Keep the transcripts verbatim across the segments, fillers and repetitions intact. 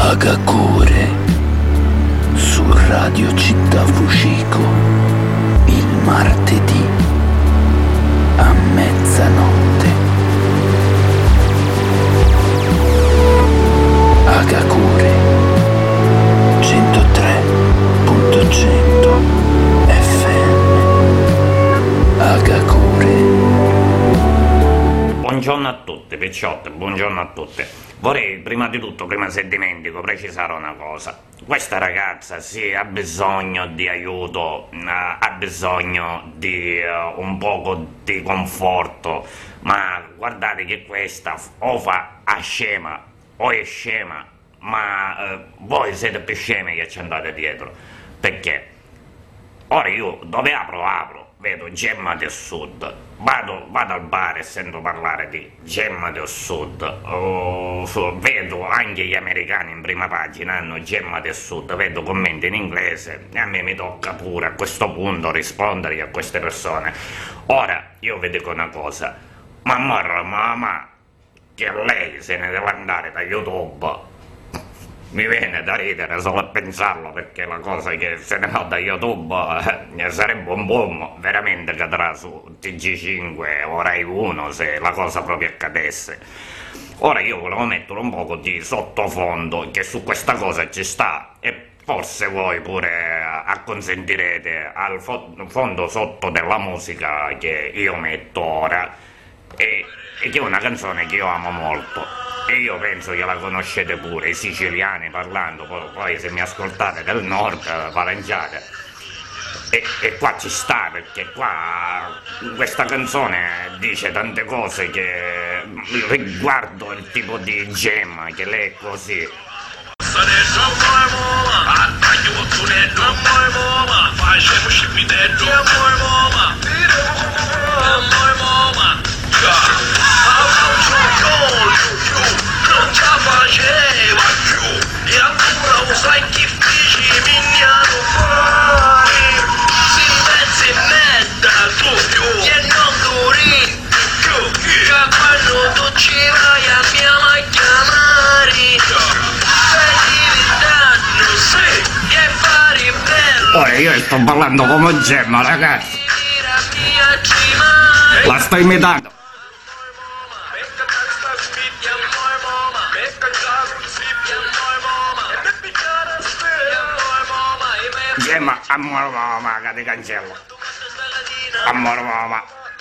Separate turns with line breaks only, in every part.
Agakure su Radio Città Fucico il martedì a mezzanotte. Agakure centotré punto cento F M. Agakure.
Buongiorno a tutti, picciotte, buongiorno a tutti. Vorrei prima di tutto, prima se dimentico, precisare una cosa. Questa ragazza sì, ha bisogno di aiuto, ha bisogno di uh, un poco di conforto, ma guardate che questa o fa a scema o è scema, ma uh, voi siete più scemi che ci andate dietro. Perché? Ora io dove apro apro, vedo Gemma del Sud, vado, vado al bar e sento parlare di Gemma del Sud, oh, vedo anche gli americani in prima pagina hanno Gemma del Sud, vedo commenti in inglese e a me mi tocca pure a questo punto rispondere a queste persone. Ora io vi dico una cosa, ma morra mamma che lei se ne deve andare da YouTube. Mi viene da ridere solo a pensarlo, perché la cosa che se ne va da YouTube eh, sarebbe un boom, veramente cadrà su T G cinque o Rai uno se la cosa proprio accadesse. Ora io volevo mettere un poco di sottofondo che su questa cosa ci sta e forse voi pure acconsentirete al fo- fondo sotto della musica che io metto ora e, e che è una canzone che io amo molto. E io penso che la conoscete pure, i siciliani parlando, poi, poi se mi ascoltate del nord, pareggiate. E, e qua ci sta, perché qua questa canzone dice tante cose che riguardo il tipo di Gemma, che lei è così.
Non ci faceva più e ancora lo sai che feci mignano fuori si mezza e mezza tu più e non duri più che quando tu ci vai a mia a chiamare stai diventando sì e fare bello.
Ora io sto ballando come Gemma, ragazzi, la sto imitando. Gemma, amore mamma, che ti cancello. Amore mamma.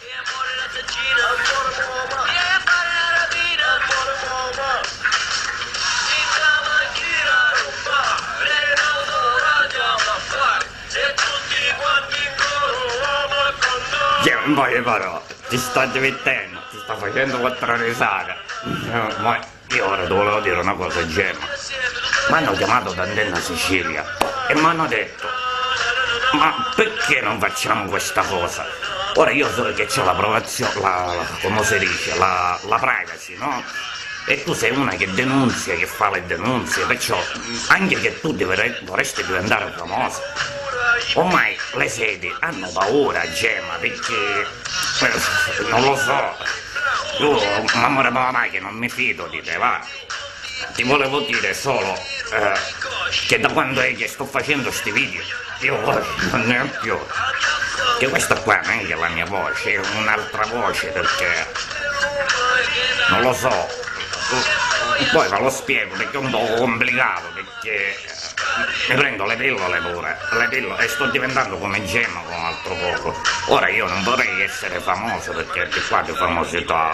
Gemma, un po' di parole, ti sto divertendo, ti sto facendo quattro risate. Ma io ora ti volevo dire una cosa, Gemma. Mi hanno chiamato da Antenna Sicilia e mi hanno detto: ma perché non facciamo questa cosa? Ora io so che c'è l'approvazione, la, la, come si dice, la, la privacy, no? E tu sei una che denunzia, che fa le denunzie, perciò anche che tu dovrei, dovresti diventare famosa. Ormai le sedi hanno paura, Gemma, perché eh, non lo so. Io, mamma mamma, che non mi fido di te, va. Ti volevo dire solo eh, che da quando è che sto facendo sti video io voce non ne ho più, che questa qua non è che la mia voce, è un'altra voce, perché non lo so, poi ve lo spiego perché è un po' complicato, perché mi prendo le pillole pure, le pillole, e sto diventando come Gemma con un altro poco. Ora io non vorrei essere famoso, perché di qua di famosità,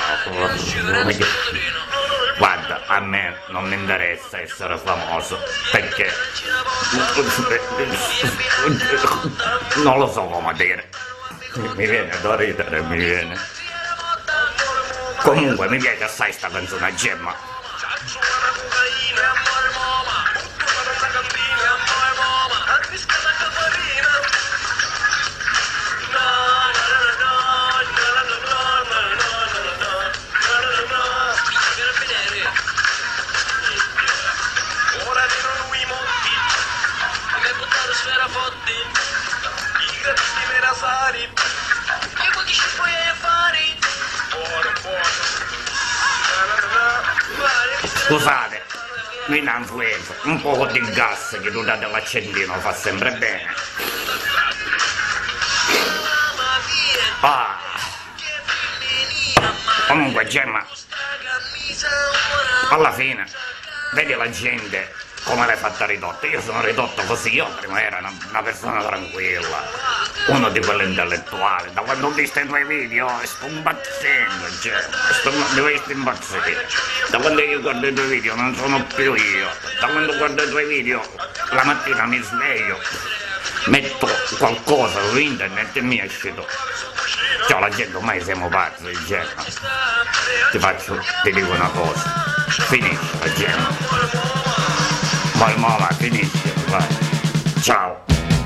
guarda, a me non mi interessa essere famoso, perché non lo so come dire, mi viene da ridere, mi viene. Comunque mi piace assai sta canzone a Gemma. Scusate, l'influenza, un po' di gas che tu date l'accendino fa sempre bene. Ah. Comunque Gemma, alla fine, vedi la gente come l'hai fatta ridotta. Io sono ridotto così, io prima ero una, una persona tranquilla, uno di quelli intellettuali. Da quando ho visto i tuoi video sto impazzendo, Gemma, sto, mi hai visto impazzire. Da quando io guardo i tuoi video non sono più io. Da quando guardo i tuoi video la mattina mi sveglio, metto qualcosa su internet e mi esce tu. Cioè la gente ormai siamo pazzi, Gemma. Ti faccio, ti dico una cosa, finisce la Gemma. Ma mamma finisce, vai. Ciao.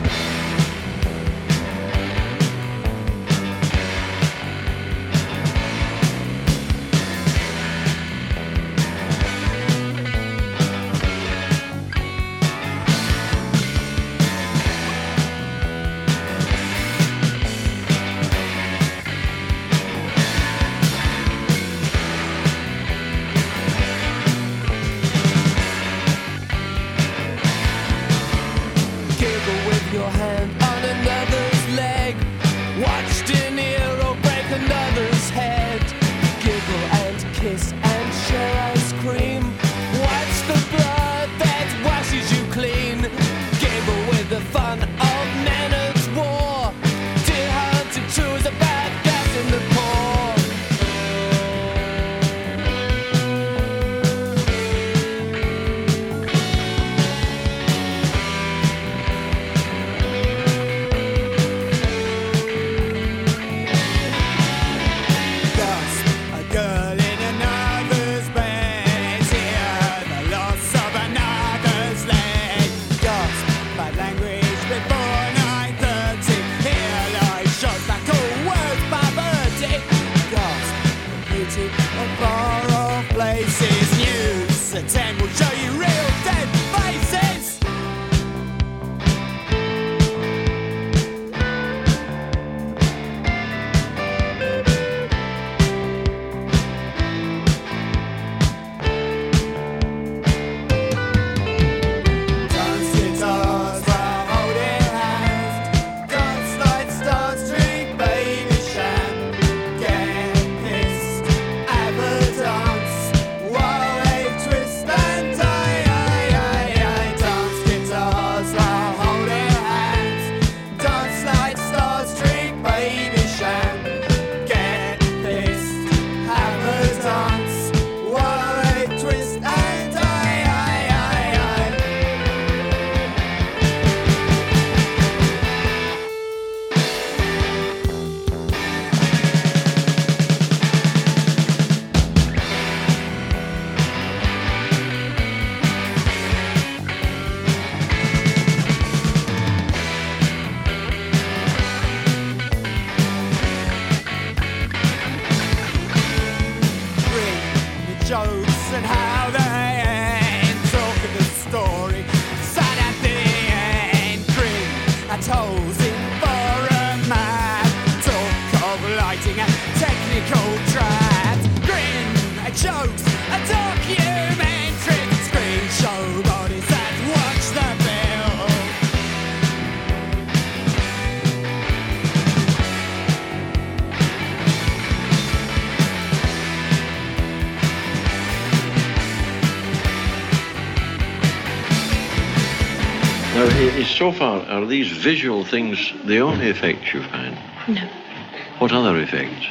So far, are these visual things the only effects you find?
No.
What other effects?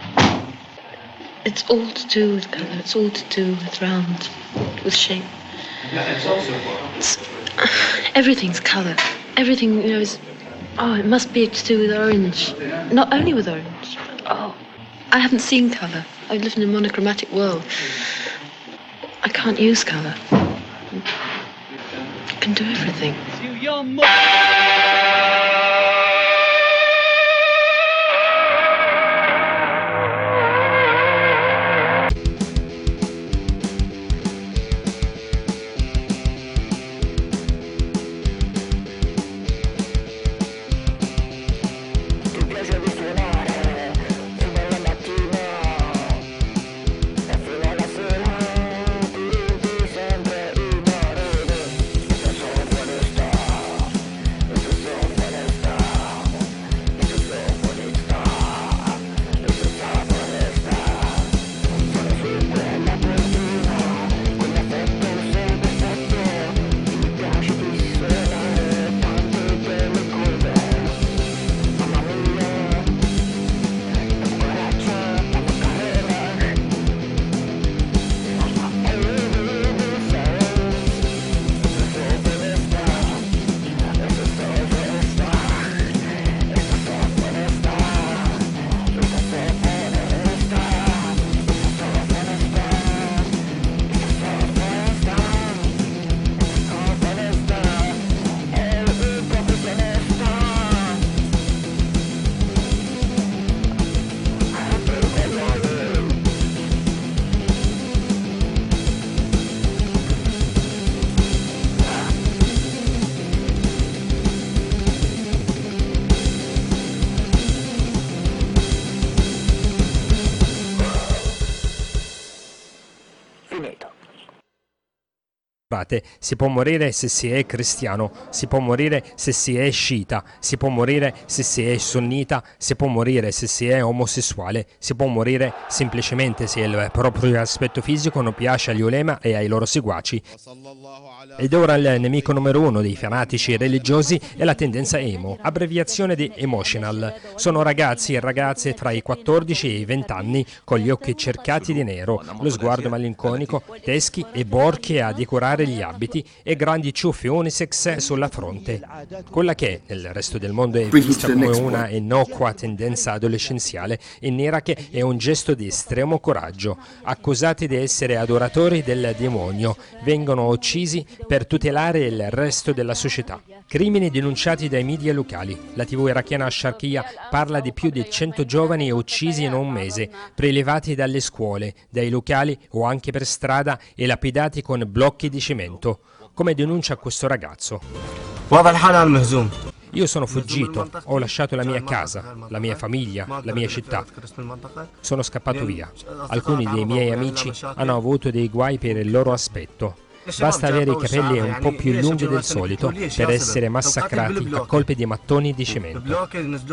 It's all to do with colour. It's all to do with round, with shape. It's, everything's colour. Everything, you know, is... Oh, it must be to do with orange. Not only with orange. Oh, I haven't seen colour. I've lived in a monochromatic world. I can't use colour. I can do everything.
Fino alla sera, ti sempre in Si può morire se si è cristiano, si può morire se si è sciita, si può morire se si è sunnita, si può morire se si è omosessuale, si può morire semplicemente se il proprio aspetto fisico non piace agli ulema e ai loro seguaci. Ed ora il nemico numero uno dei fanatici religiosi è la tendenza emo, abbreviazione di emotional. Sono ragazzi e ragazze tra i quattordici e i venti anni con gli occhi cercati di nero, lo sguardo malinconico, teschi e borchie a decorare gli abiti e grandi ciuffi unisex sulla fronte. Quella che nel resto del mondo è vista come una innocua tendenza adolescenziale, in Iraq è un gesto di estremo coraggio. Accusati di essere adoratori del demonio, vengono uccisi per tutelare il resto della società. Crimini denunciati dai media locali. La tivù irachena Sharqiya parla di più di cento giovani uccisi in un mese, prelevati dalle scuole, dai locali o anche per strada e lapidati con blocchi di cemento, come denuncia questo ragazzo. Io sono fuggito, ho lasciato la mia casa, la mia famiglia, la mia città. Sono scappato via. Alcuni dei miei amici hanno avuto dei guai per il loro aspetto. Basta avere i capelli un po' più lunghi del solito per essere massacrati a colpi di mattoni di cemento.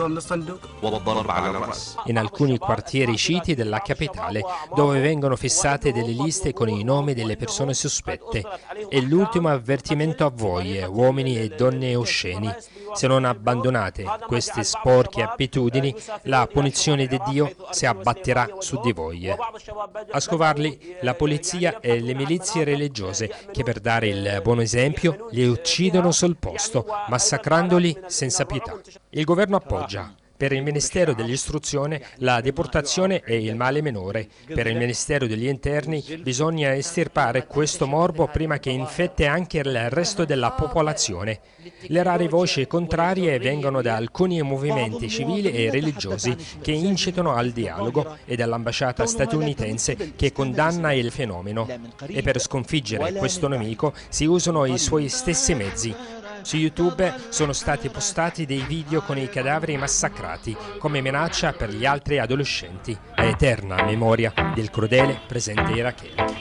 In alcuni quartieri sciiti della capitale, dove vengono fissate delle liste con i nomi delle persone sospette. E l'ultimo avvertimento a voi, uomini e donne osceni: se non abbandonate queste sporche abitudini, la punizione di Dio si abbatterà su di voi. A scovarli la polizia e le milizie religiose, che per dare il buon esempio li uccidono sul posto, massacrandoli senza pietà. Il governo appoggia. Per il Ministero dell'Istruzione la deportazione è il male minore. Per il Ministero degli Interni bisogna estirpare questo morbo prima che infette anche il resto della popolazione. Le rare voci contrarie vengono da alcuni movimenti civili e religiosi che incitano al dialogo e dall'ambasciata statunitense che condanna il fenomeno. E per sconfiggere questo nemico si usano i suoi stessi mezzi. Su YouTube sono stati postati dei video con i cadaveri massacrati come minaccia per gli altri adolescenti. A eterna memoria del crudele presente iracheno.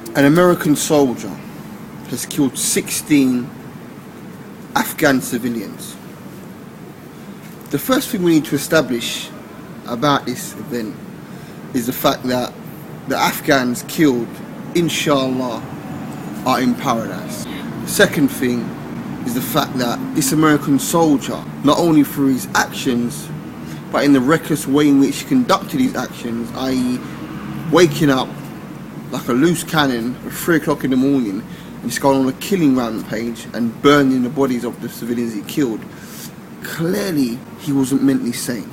an American soldier has killed sixteen Afghan civilians. The first thing we need to establish about this event is the fact that the Afghans killed, inshallah, are in paradise. Second thing is the fact that this American soldier, not only through his actions, but in the reckless way in which he conducted his actions, that is waking up like a loose cannon at three o'clock in the morning and just going on a killing rampage and burning the bodies of the civilians he killed, clearly he wasn't mentally sane.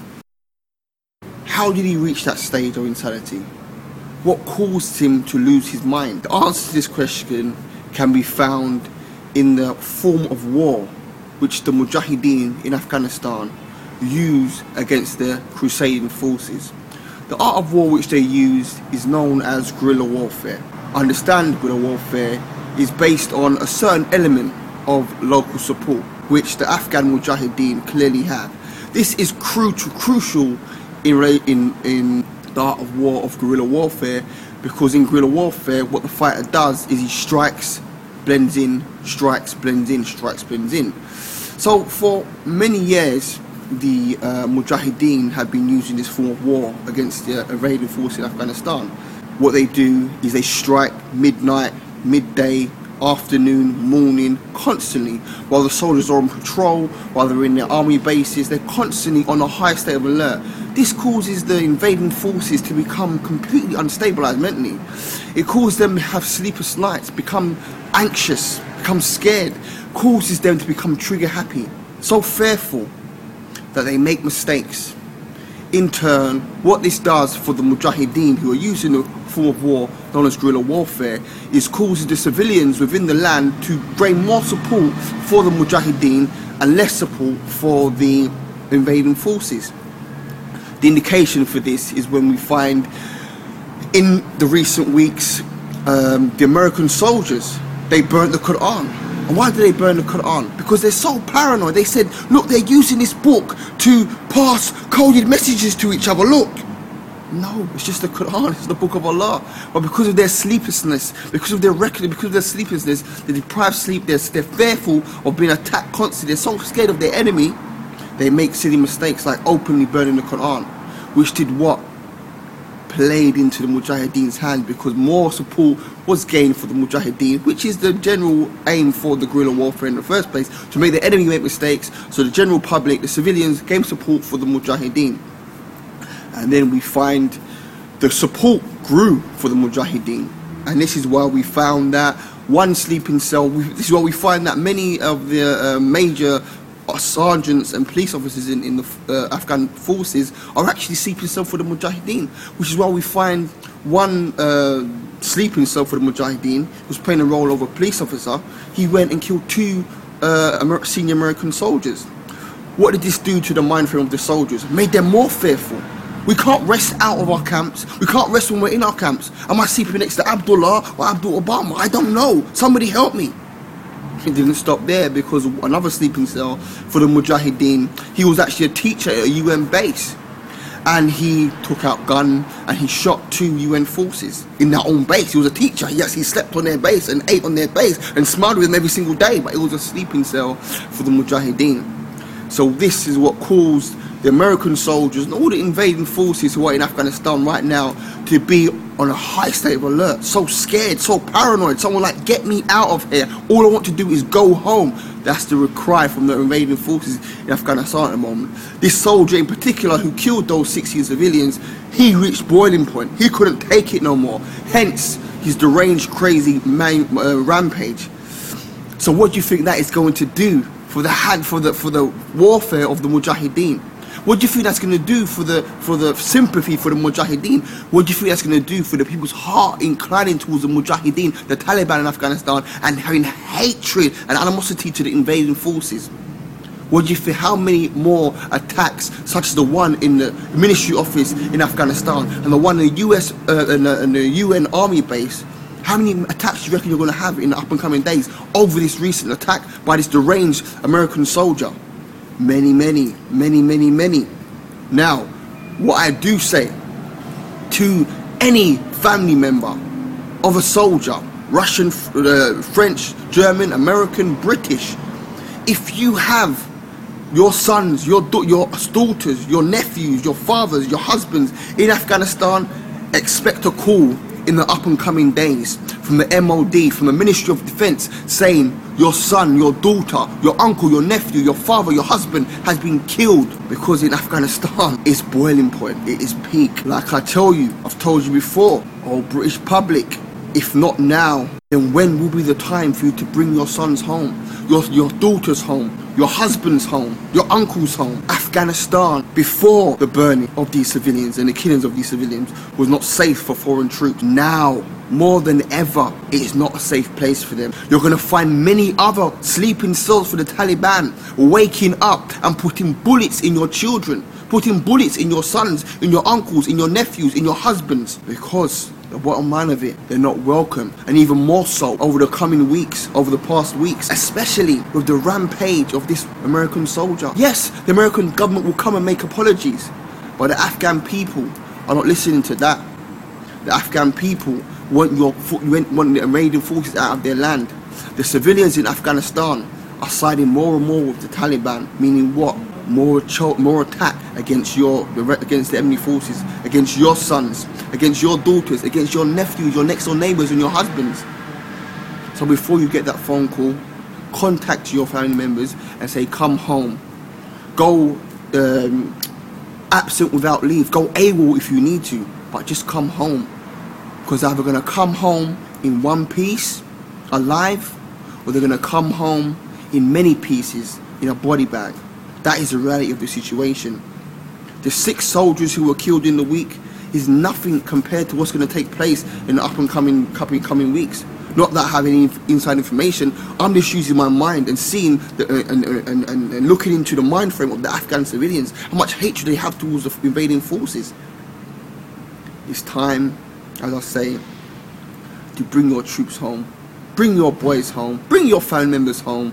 How did he reach that stage of insanity? What caused him to lose his mind? The answer to this question can be found in the form of war which the Mujahideen in Afghanistan use against the crusading forces. The art of war which they use is known as guerrilla warfare. Understand guerrilla warfare is based on a certain element of local support which the Afghan Mujahideen clearly have. This is crucial, crucial in, in, in the art of war of guerrilla warfare, because in guerrilla warfare what the fighter does is he strikes, blends in, strikes, blends in, strikes, blends in. So for many years the uh, Mujahideen have been using this form of war against the invading force in Afghanistan. What they do is they strike midnight, midday, afternoon, morning, constantly. While the soldiers are on patrol, while they're in their army bases, they're constantly on a high state of alert. This causes the invading forces to become completely unstabilized mentally. It causes them to have sleepless nights, become anxious, become scared, causes them to become trigger happy, so fearful that they make mistakes. In turn, what this does for the Mujahideen, who are using a form of war known as guerrilla warfare, is causing the civilians within the land to gain more support for the Mujahideen and less support for the invading forces. The indication for this is when we find in the recent weeks um, the American soldiers, they burnt the Quran. And why do they burn the Quran? Because they're so paranoid. They said, look, they're using this book to pass coded messages to each other. Look. No, it's just the Quran. It's the book of Allah. But because of their sleeplessness, because of their record, because of their sleeplessness, they deprive sleep. They're, they're fearful of being attacked constantly. They're so scared of their enemy. They make silly mistakes like openly burning the Quran, which did what? Played into the Mujahideen's hands, because more support was gained for the Mujahideen, which is the general aim for the guerrilla warfare in the first place, to make the enemy make mistakes, so the general public, the civilians, gain support for the Mujahideen. And then we find the support grew for the Mujahideen, and this is why we found that one sleeping cell, we, this is why we find that many of the uh, major sergeants and police officers in, in the uh, Afghan forces are actually sleeping cell for the Mujahideen, which is why we find one uh, sleeping cell for the Mujahideen who was playing a role of a police officer. He went and killed two uh, Amer senior American soldiers. What did this do to the mind frame of the soldiers? It made them more fearful. We can't rest out of our camps. We can't rest when we're in our camps. Am I sleeping next to Abdullah or Abdul Obama? I don't know. Somebody help me. It didn't stop there, because another sleeping cell for the Mujahideen, he was actually a teacher at a U N base, and he took out a gun and he shot two U N forces in their own base. He was a teacher. Yes, he slept on their base and ate on their base and smiled with them every single day, but it was a sleeping cell for the Mujahideen. So this is what caused the American soldiers and all the invading forces who are in Afghanistan right now to be on a high state of alert, so scared, so paranoid. Someone like, get me out of here. All I want to do is go home. That's the cry from the invading forces in Afghanistan at the moment. This soldier in particular who killed those sixteen civilians, he reached boiling point. He couldn't take it no more. Hence his deranged, crazy man, uh, rampage. So what do you think that is going to do for the hand, for the for the warfare of the Mujahideen? What do you think that's going to do for the for the sympathy for the Mujahideen? What do you think that's going to do for the people's heart inclining towards the Mujahideen, the Taliban in Afghanistan, and having hatred and animosity to the invading forces? What do you think? How many more attacks, such as the one in the ministry office in Afghanistan and the one in the U S uh, and, the, and the U N army base? How many attacks do you reckon you're going to have in the up and coming days over this recent attack by this deranged American soldier? Many, many, many, many, many. Now, what I do say to any family member of a soldier, Russian, uh, French, German, American, British. If you have your sons, your your daughters, your nephews, your fathers, your husbands in Afghanistan, expect a call in the up and coming days from the M O D, from the Ministry of Defence, saying your son, your daughter, your uncle, your nephew, your father, your husband has been killed, because in Afghanistan it's boiling point, it is peak. Like I tell you, I've told you before, oh British public, if not now, then when will be the time for you to bring your sons home, your, your daughters home, your husbands home, your uncles home? Afghanistan, before the burning of these civilians and the killings of these civilians, was not safe for foreign troops. Now, more than ever, it is not a safe place for them. You're going to find many other sleeping cells for the Taliban waking up and putting bullets in your children, putting bullets in your sons, in your uncles, in your nephews, in your husbands, because the bottom line of it, they're not welcome. And even more so over the coming weeks, over the past weeks, especially with the rampage of this American soldier. Yes, the American government will come and make apologies, but the Afghan people are not listening to that. The Afghan people want your want the American forces out of their land. The civilians in Afghanistan are siding more and more with the Taliban, meaning what? More cho- more attack against your against the enemy forces, against your sons, against your daughters, against your nephews, your next door neighbours and your husbands. So before you get that phone call, contact your family members and say, come home. Go um, absent without leave. Go AWOL if you need to, but just come home. Because either going to come home in one piece, alive, or they're going to come home in many pieces, in a body bag. That is the reality of the situation. The six soldiers who were killed in the week is nothing compared to what's going to take place in the up and coming, coming, coming weeks. Not that I have any inside information, I'm just using my mind and seeing the, uh, and, and, and, and looking into the mind frame of the Afghan civilians, how much hatred they have towards the invading forces. It's time, as I say, to bring your troops home, bring your boys home, bring your family members home.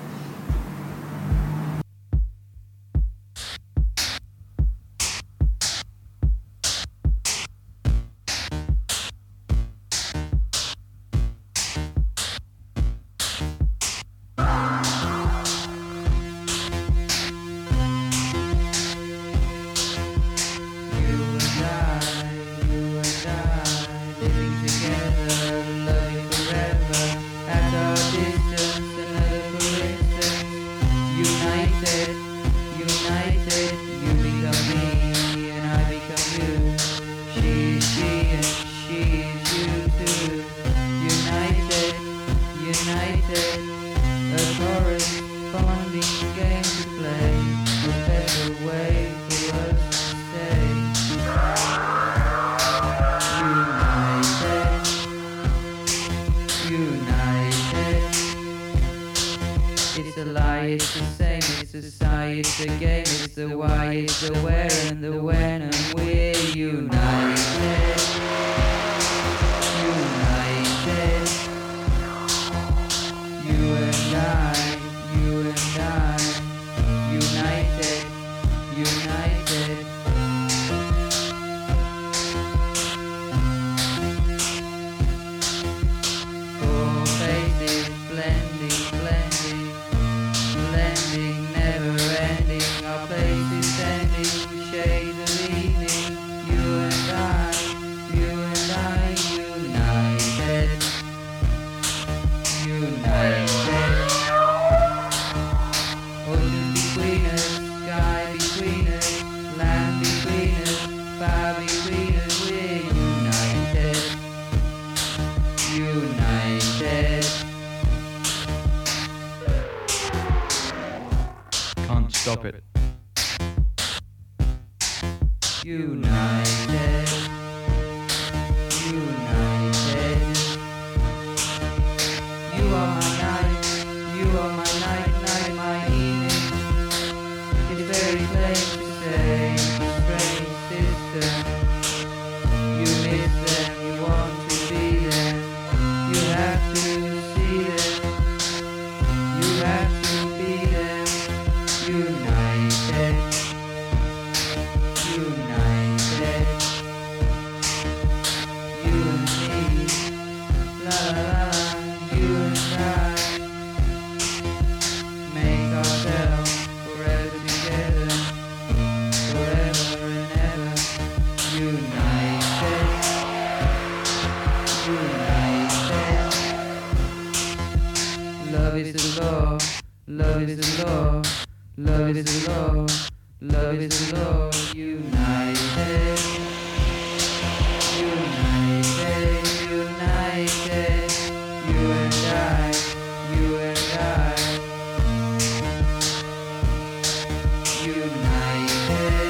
Stop it.
United, united. You are my night, you are my night, night, my evening. It's very plain to say, strange sister. You miss them, you want to be them. You have to see them, you have to be them. United, united. you and I make ourselves forever together, forever and ever, united, united. Love is the law, love is the law, love is the law, love is the law, united, united, united, you and I, you and I, united.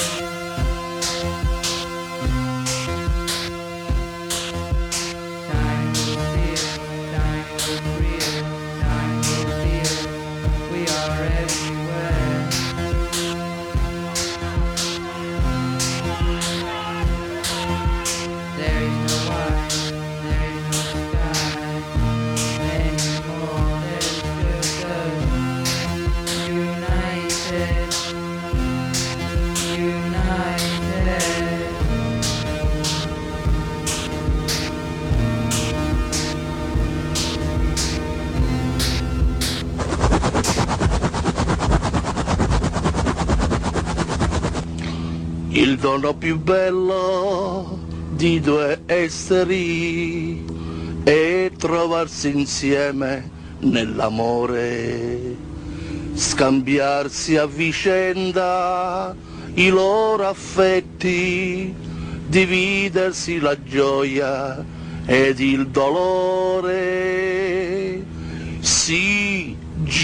Time will feel, time will feel, time will feel, we are everywhere. There is no white, there is no sky anymore, there's just us, united, united.
Il dono più bello di due esseri è trovarsi insieme nell'amore, scambiarsi a vicenda i loro affetti, dividersi la gioia ed il dolore. Si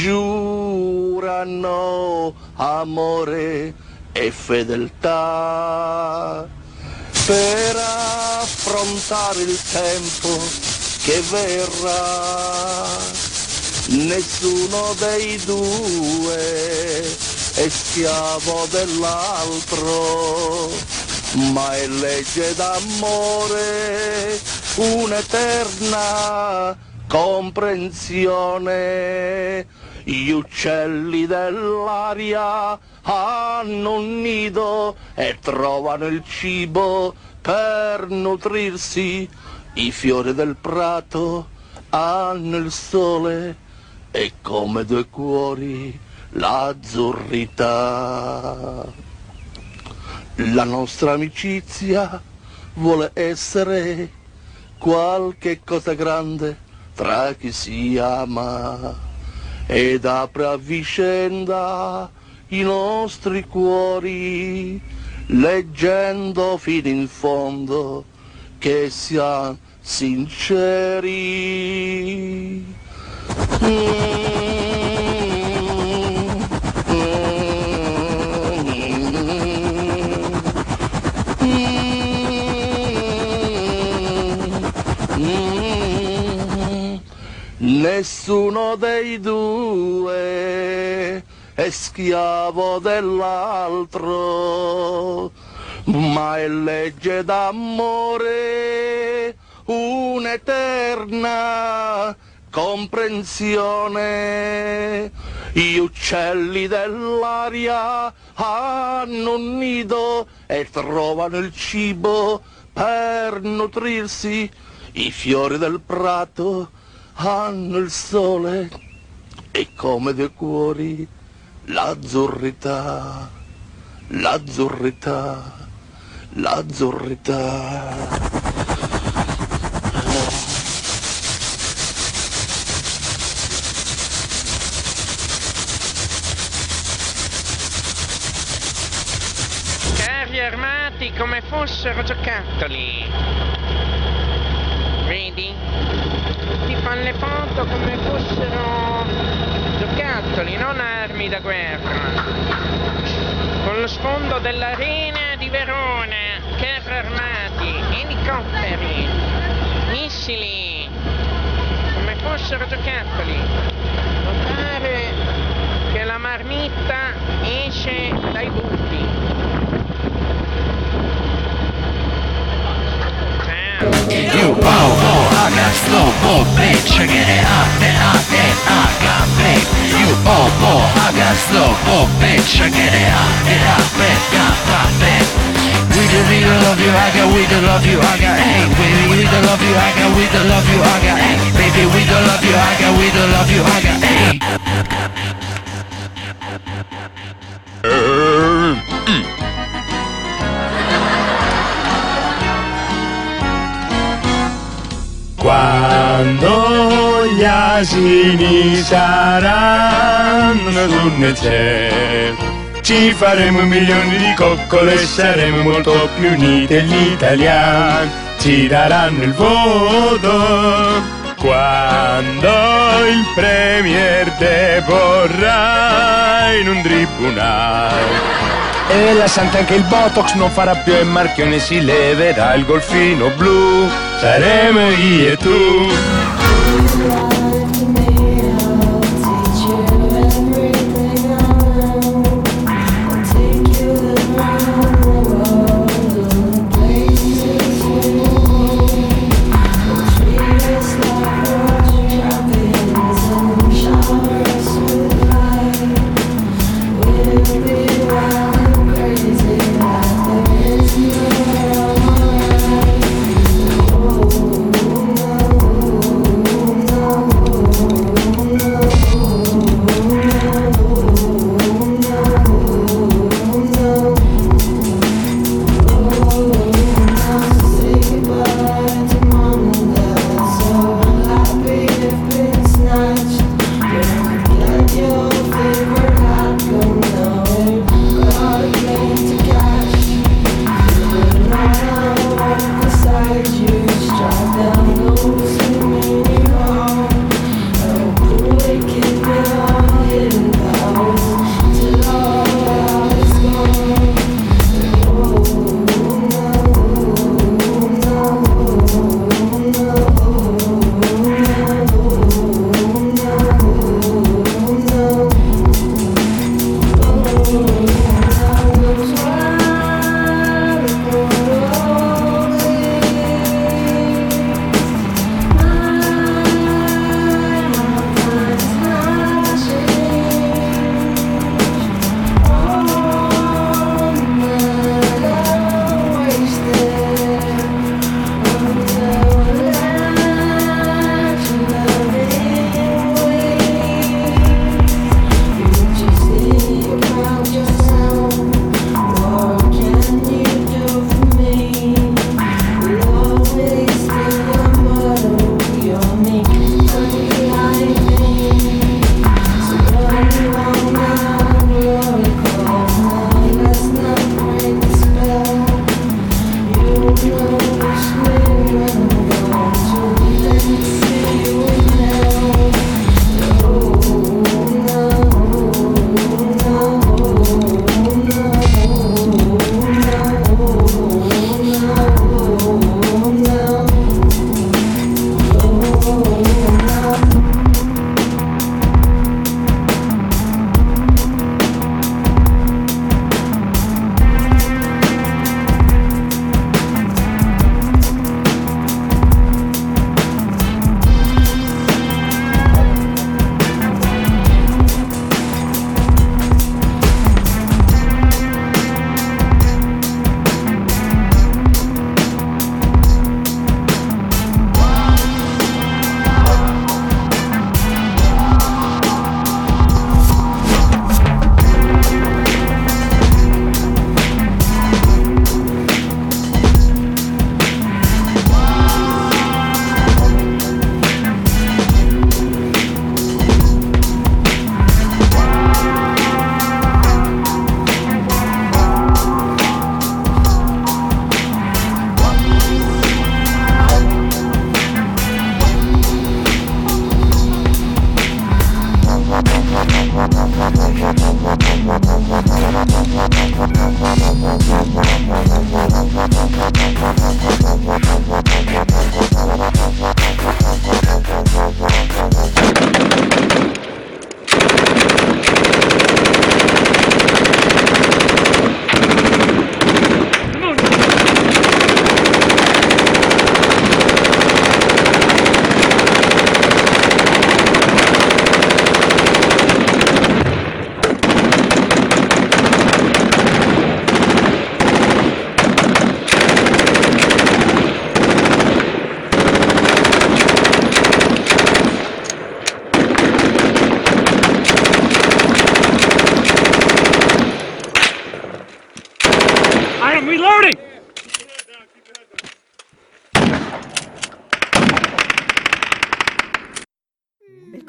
giurano amore e fedeltà per affrontare il tempo che verrà. Nessuno dei due è schiavo dell'altro, ma è legge d'amore, un'eterna comprensione. Gli uccelli dell'aria hanno un nido e trovano il cibo per nutrirsi. I fiori del prato hanno il sole e come due cuori l'azzurrità. La nostra amicizia vuole essere qualche cosa grande tra chi si ama ed apre a vicenda i nostri cuori, leggendo fino in fondo che siamo sinceri. Mm. Nessuno dei due è schiavo dell'altro, ma è legge d'amore, un'eterna comprensione. Gli uccelli dell'aria hanno un nido e trovano il cibo per nutrirsi. I fiori del prato hanno il sole e come due cuori l'azzurrità, l'azzurrità, l'azzurrità.
Carri armati come fossero giocattoli. Vedi? Ti fanno le foto come fossero giocattoli, non armi da guerra. Con lo sfondo dell'arena di Verona, carri armati, elicotteri, missili, come fossero giocattoli. Notare che la marmitta esce dai buchi.
You bow, oh, I got slow mo, bitch, check it out, then I, then I got big. You oh, oh, I got slow mo, bitch, check it out, then I, then I got big. We the we the love you, I got we the love you, I got hey, baby we the love you, I got we the love you, I got hey, baby we the love you, I got we the love you, I got hey.
Quando gli asini saranno sul nel cielo, ci faremo milioni di coccole e saremo molto più uniti e gli italiani ci daranno il voto. Quando il premier deporrà in un tribunale e la santa anche il botox non farà più e Marchione si leverà il golfino blu, saremo io e tu.
Oh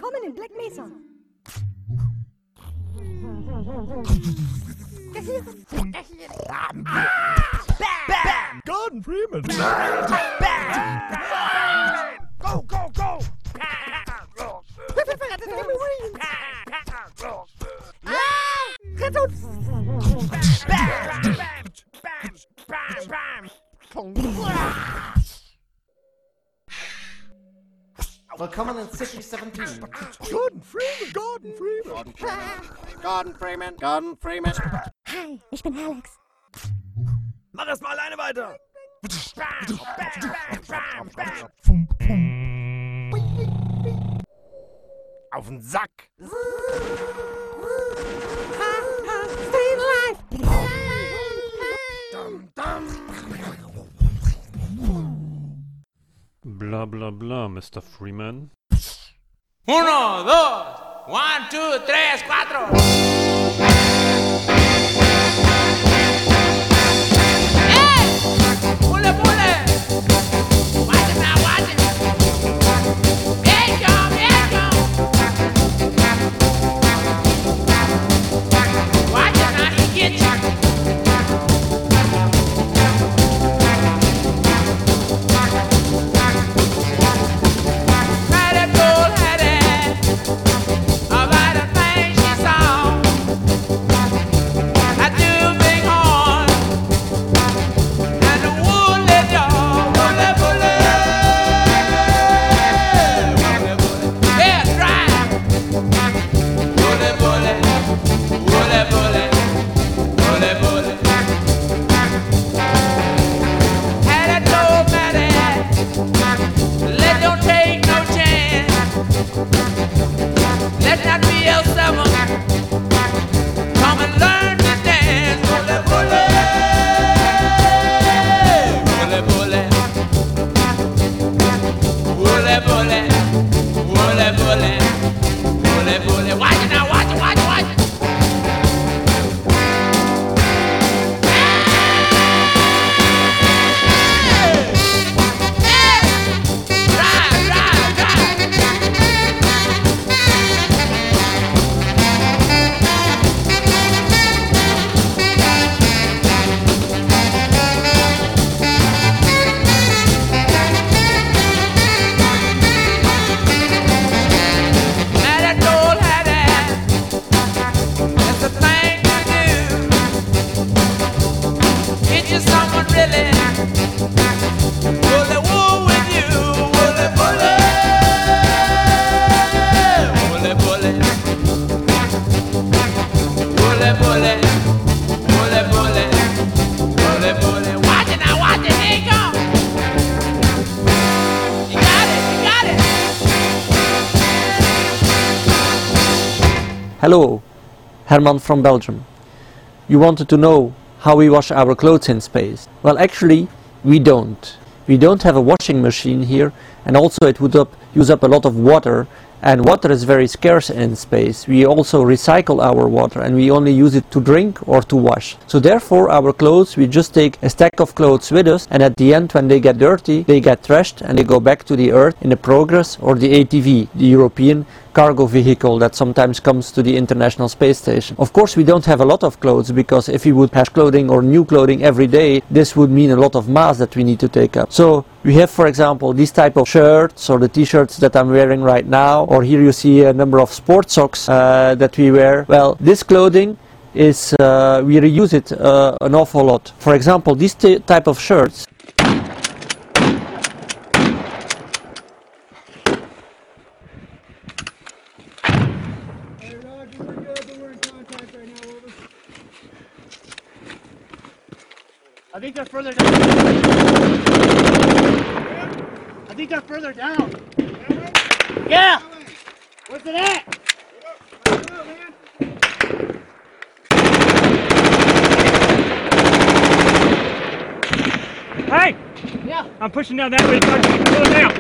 Willkommen in Black Mesa.
Bam! Gordon Freeman! Go, go, go!
Willkommen in City seventeen.
Gordon Freeman! Gordon Freeman! Gordon Freeman! Gordon Freeman!
Hi, ich bin Alex.
Mach erst mal alleine weiter! Auf den Sack!
Stay alive!
Bla bla bla, Mister Freeman.
Uno, dos, one, two, tres, cuatro. ¡Eh! ¡Pule, pule! Watch it now, watch it. Here it come, here it come. Watch it now, he get you.
Hello, Herman from Belgium. You wanted to know how we wash our clothes in space. Well, actually, we don't. We don't have a washing machine here, and also it would up, use up a lot of water, and water is very scarce in space. We also recycle our water, and we only use it to drink or to wash. So therefore, our clothes, we just take a stack of clothes with us, and at the end, when they get dirty, they get trashed and they go back to the Earth in the Progress or the A T V, the European cargo vehicle that sometimes comes to the International Space Station. Of course, we don't have a lot of clothes, because if we would have clothing or new clothing every day, this would mean a lot of mass that we need to take up. So we have, for example, these type of shirts or the t-shirts that I'm wearing right now, or here you see a number of sport socks uh, that we wear. Well, this clothing is, uh, we reuse it uh, an awful lot. For example, this type of shirts,
I think they're further down. I think they're further down. Yeah! Where's it at? Hey! Yeah. I'm pushing down that way. Pull it down.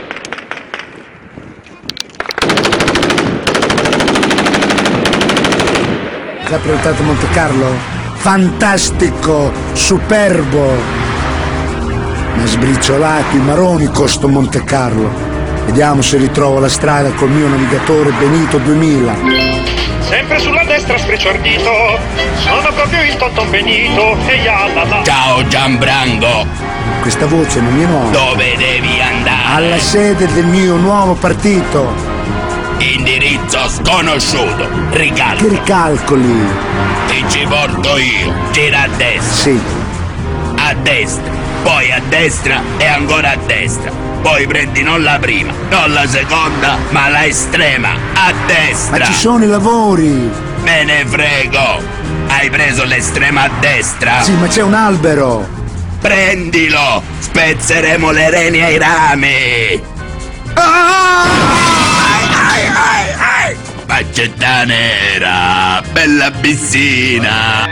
Già prenotato Monte Carlo? Fantastico, superbo. Mi ha sbriciolato i maroni con sto Monte Carlo. Vediamo se ritrovo la strada col mio navigatore Benito duemila.
Sempre sulla destra sfrecciardito, sono proprio il Tonton Benito e yalala.
Ciao Gianbranco.
Questa voce non è nuova.
Dove devi andare?
Alla sede del mio nuovo partito.
Indirizzo sconosciuto. Ricalcoli.
Che ricalcoli?
Ti ci porto io. Gira a destra.
Sì.
A destra, poi a destra e ancora a destra. Poi prendi non la prima, non la seconda, ma la estrema, a destra.
Ma ci sono i lavori.
Me ne frego. Hai preso l'estrema a destra?
Sì, ma c'è un albero.
Prendilo, spezzeremo le reni ai rami. Faccetta nera, bella piscina.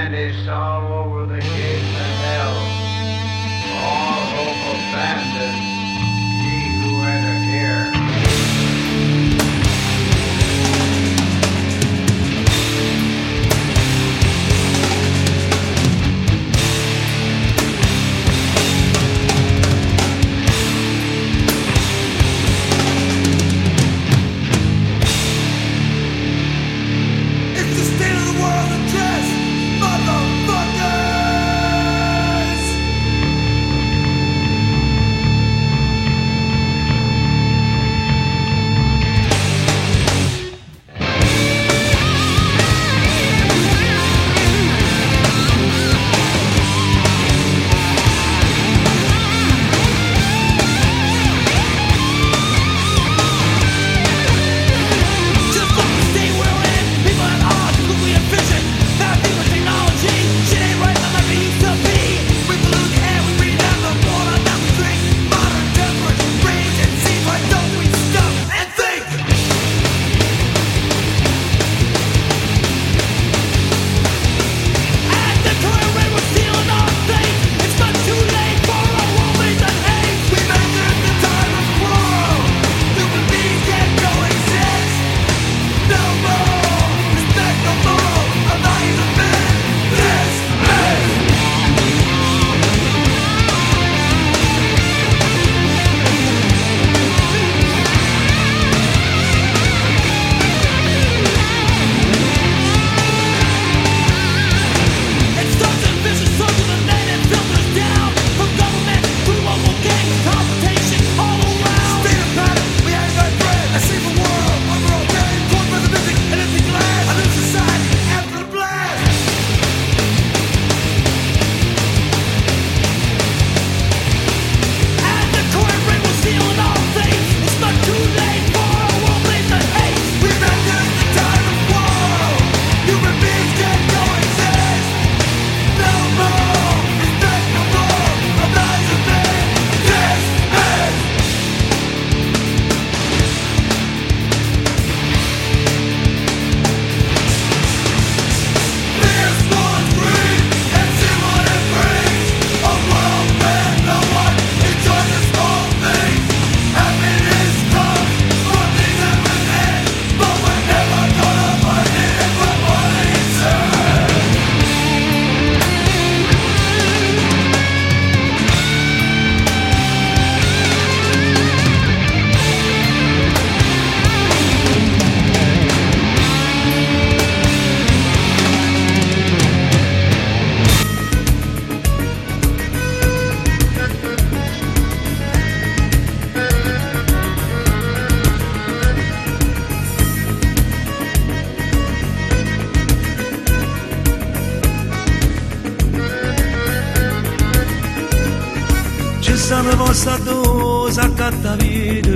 Pensano vostra dose a cattavire,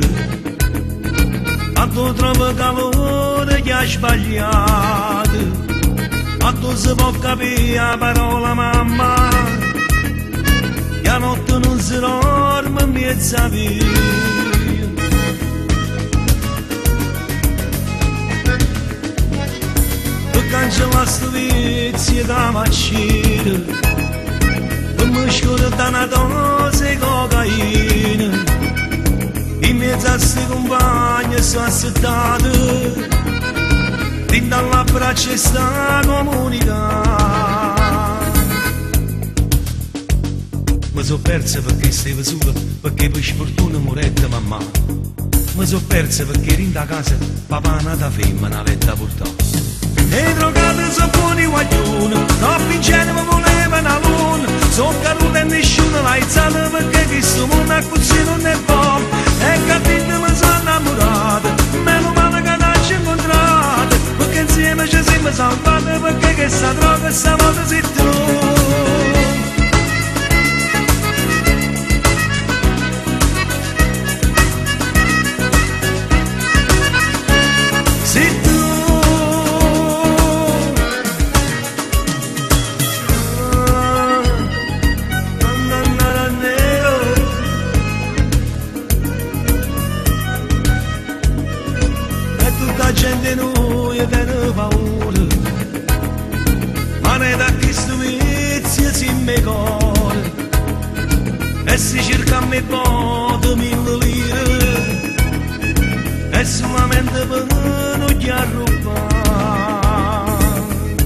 a tu trovo calore che ha sbagliato, a tu si può capire la parola mamma, che a notte non si dorme in mezza via. Tu cancella sto vizio da macchina, mi scuoto da una dose cocaina, in mezzo a sti compagni sono assettato, dentro alla braccia sta comunità. Mi sono perso perché stavo solo, perché per sfortuna moretta mamma, mi sono perso perché ero in da casa, papà nata femmina aveva portato. E drogate sono buoni guaglioni, troppi ingenui voleva una luna, sono caduto e nessuno l'ha alzato perché questo mondo a così non è buono. E capito mi sono innamorato, meno male che non ci incontrato, perché insieme ci siamo salvati, perché questa droga stavolta sei tu. Gente noi tiene paura, ma ne da questo vizio si mi cuore, e si cerca a me poco mille lire, e solamente per non ti arrubare.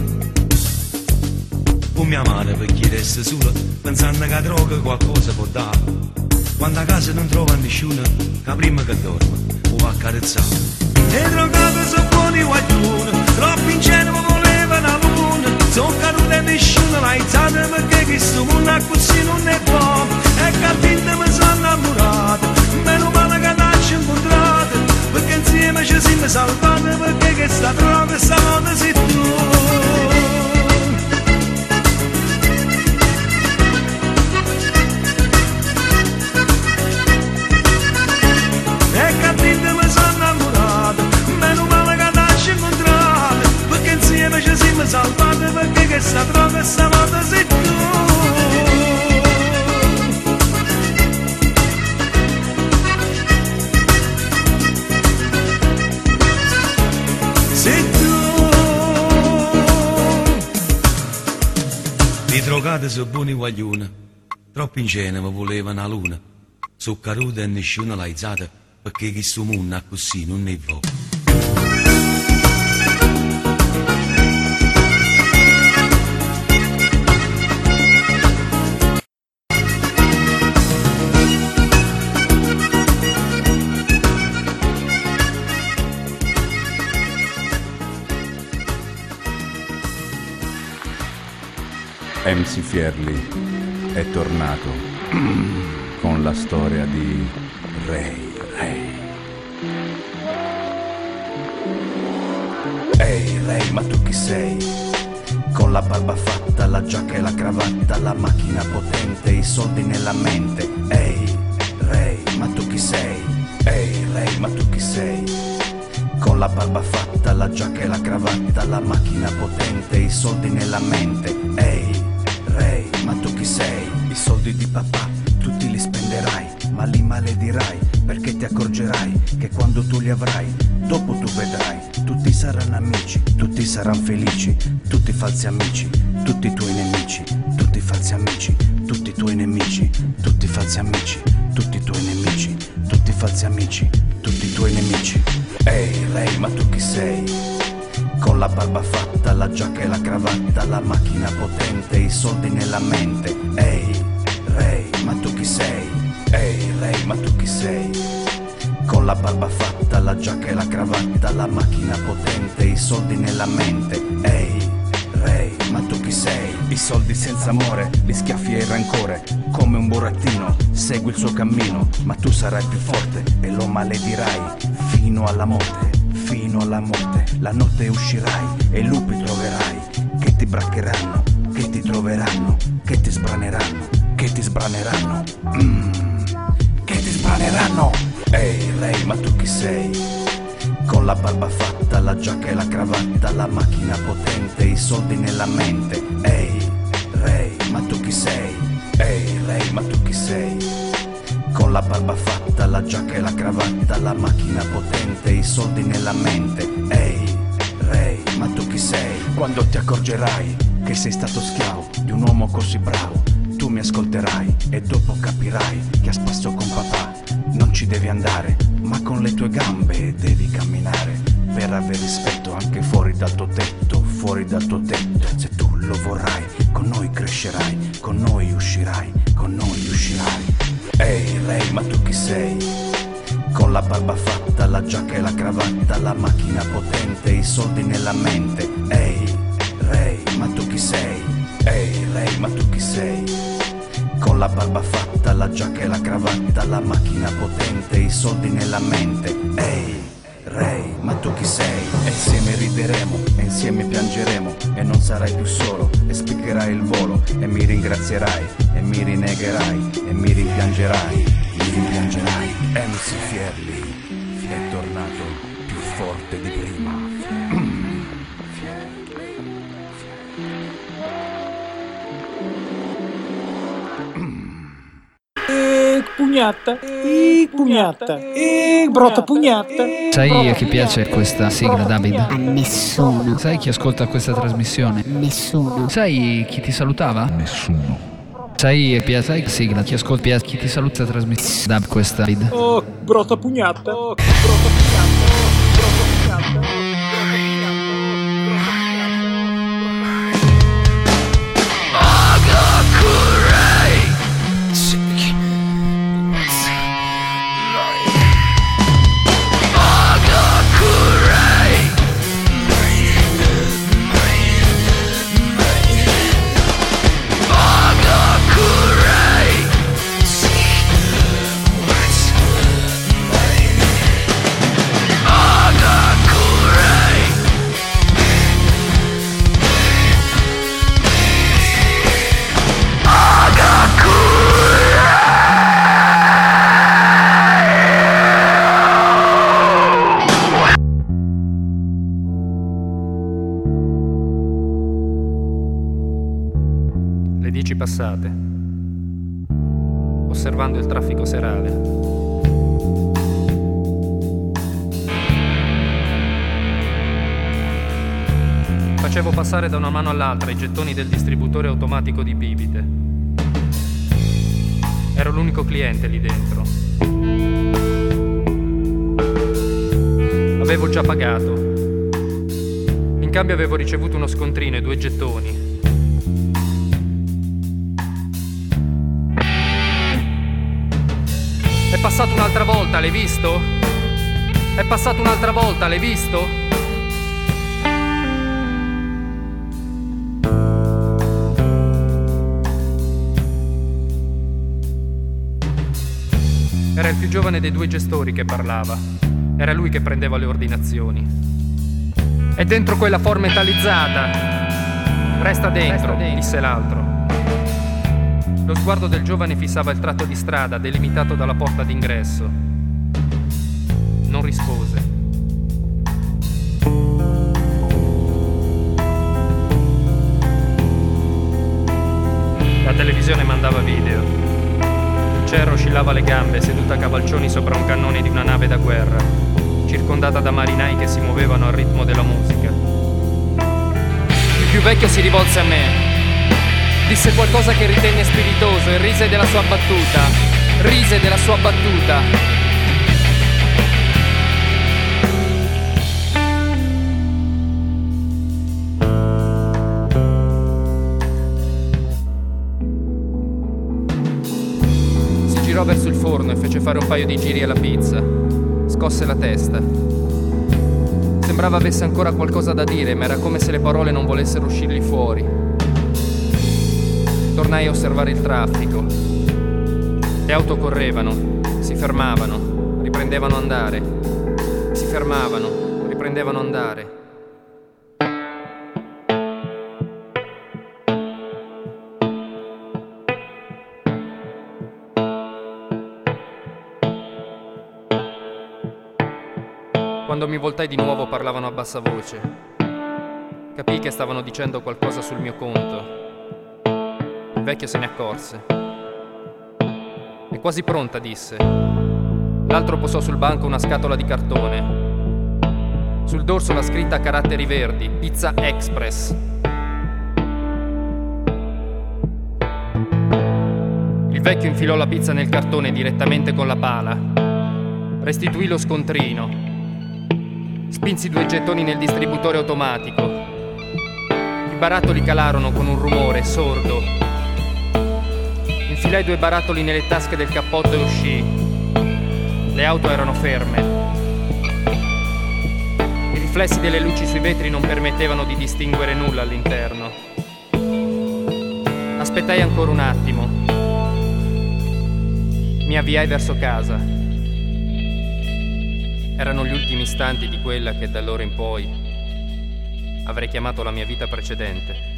Con mia madre per chiedersi sola, pensando che la droga qualcosa può dare, quando a casa non trova nessuno, che prima che dorme, può accarezzare. E drogate sono buoni guaglioni, troppi ingenui voleva una luna, sono caduto e nessuno l'ha alzato perché questo mondo a così non è buono. E capito mi sono innamorato, meno male che non ci incontrato, perché insieme ci siamo salvati, perché questa droga stavolta sei tu. Ci siamo salvati perché questa droga stavolta sei tu. Sei tu. I drogati sono buoni guaglioni, troppo ingenui voleva una luna, sono caduti e nessuno l'ha alzata perché questo mondo così non è buono.
M C Fierly è tornato con la storia di Ray Ray.
Ehi Ray, ma tu chi sei? Con la barba fatta, la giacca e la cravatta, la macchina potente, i soldi nella mente. Ehi Ray, ma tu chi sei? Ehi Ray, ma tu chi sei? Con la barba fatta, la giacca e la cravatta, la macchina potente, i soldi nella mente. Ehi Ray, ma tu chi sei? I soldi di papà tutti li spenderai, ma li maledirai, perché ti accorgerai che quando tu li avrai, dopo tu vedrai, tutti saranno amici, tutti saranno felici, tutti falsi amici, tutti i tuoi nemici, tutti falsi amici, tutti i tuoi nemici, tutti falsi amici, tutti i tuoi nemici, tutti falsi amici, tutti i tuoi nemici. Ehi Ray, ma tu chi sei? Con la barba fatta, la giacca e la cravatta, la macchina potente, i soldi nella mente. Ehi Ray, ma tu chi sei? Ehi Ray, ma tu chi sei? Con la barba fatta, la giacca e la cravatta, la macchina potente, i soldi nella mente. Ehi Ray, ma tu chi sei? I soldi senza amore, gli schiaffi e il rancore, come un burattino, segui il suo cammino, ma tu sarai più forte e lo maledirai fino alla morte. Fino alla morte, la notte uscirai e lupi troverai che ti braccheranno, che ti troveranno, che ti sbraneranno, che ti sbraneranno, mm, che ti sbraneranno. Ehi Ray, ma tu chi sei? Con la barba fatta, la giacca e la cravatta, la macchina potente, i soldi nella mente. Ehi Ray, ma tu chi sei? Ehi Ray, ma tu chi sei? Con la barba fatta, la giacca e la cravatta, la macchina potente, i soldi nella mente. Ehi Ray, ma tu chi sei? Quando ti accorgerai che sei stato schiavo di un uomo così bravo, tu mi ascolterai e dopo capirai che a spasso con papà non ci devi andare, ma con le tue gambe devi camminare per avere rispetto anche fuori dal tuo tetto, fuori dal tuo tetto. Se tu lo vorrai, con noi crescerai, con noi uscirai, con noi uscirai. Ehi Ray, ma tu chi sei? con la barba fatta, la giacca e la cravatta, la macchina potente, i soldi nella mente. Ehi, Ray, ma tu chi sei? Ehi, Ray, ma tu chi sei? Con la barba fatta, la giacca e la cravatta, la macchina potente, i soldi nella mente. Ehi, Ray, ma tu chi sei? E insieme rideremo, e insieme piangeremo, e non sarai più solo, e spiccherai il volo, e mi ringrazierai, e mi rinnegherai, e mi rimpiangerai, mi rimpiangerai. M C Fierli è tornato più forte di prima.
E pugnatta, e pugnatta, e brutta pugnatta.
Sai a chi piace questa sigla, David?
A nessuno.
Sai chi ascolta questa trasmissione?
Nessuno.
Sai chi ti salutava?
Nessuno.
Sai, sai che sigla? Chi ascolta, chi ti saluta la trasmissione? Da questa David.
Oh, brutta pugnatta. Oh, brutta pugnatta. Oh, brutta pugnatta.
Passate, osservando il traffico serale. Facevo passare da una mano all'altra i gettoni del distributore automatico di bibite. Ero l'unico cliente lì dentro. Avevo già pagato. In cambio avevo ricevuto uno scontrino e due gettoni. È passato un'altra volta, l'hai visto? È passato un'altra volta, l'hai visto? Era il più giovane dei due gestori che parlava. Era lui che prendeva le ordinazioni. È dentro quella forma metallizzata. Resta dentro, Resta dentro. disse l'altro. Lo sguardo del giovane fissava il tratto di strada delimitato dalla porta d'ingresso. Non rispose. La televisione mandava video. Cher oscillava le gambe, seduta a cavalcioni sopra un cannone di una nave da guerra, circondata da marinai che si muovevano al ritmo della musica. Il più vecchio si rivolse a me. Disse qualcosa che ritenne spiritoso e rise della sua battuta. Rise della sua battuta. Si girò verso il forno e fece fare un paio di giri alla pizza. Scosse la testa. Sembrava avesse ancora qualcosa da dire, ma era come se le parole non volessero uscirgli fuori. Tornai a osservare il traffico. Le auto correvano, si fermavano, riprendevano a andare. Si fermavano, riprendevano a andare. Quando mi voltai di nuovo parlavano a bassa voce. Capii che stavano dicendo qualcosa sul mio conto. Il vecchio se ne accorse. È quasi pronta, disse. L'altro posò sul banco una scatola di cartone. Sul dorso la scritta a caratteri verdi: Pizza Express. Il vecchio infilò la pizza nel cartone direttamente con la pala. Restituì lo scontrino. Spinsi due gettoni nel distributore automatico. I barattoli calarono con un rumore sordo. Infilai due barattoli nelle tasche del cappotto e uscii.
Le auto erano ferme. I riflessi delle luci sui vetri non permettevano di distinguere nulla all'interno. Aspettai ancora un attimo. Mi avviai verso casa. Erano gli ultimi istanti di quella che da allora in poi avrei chiamato la mia vita precedente.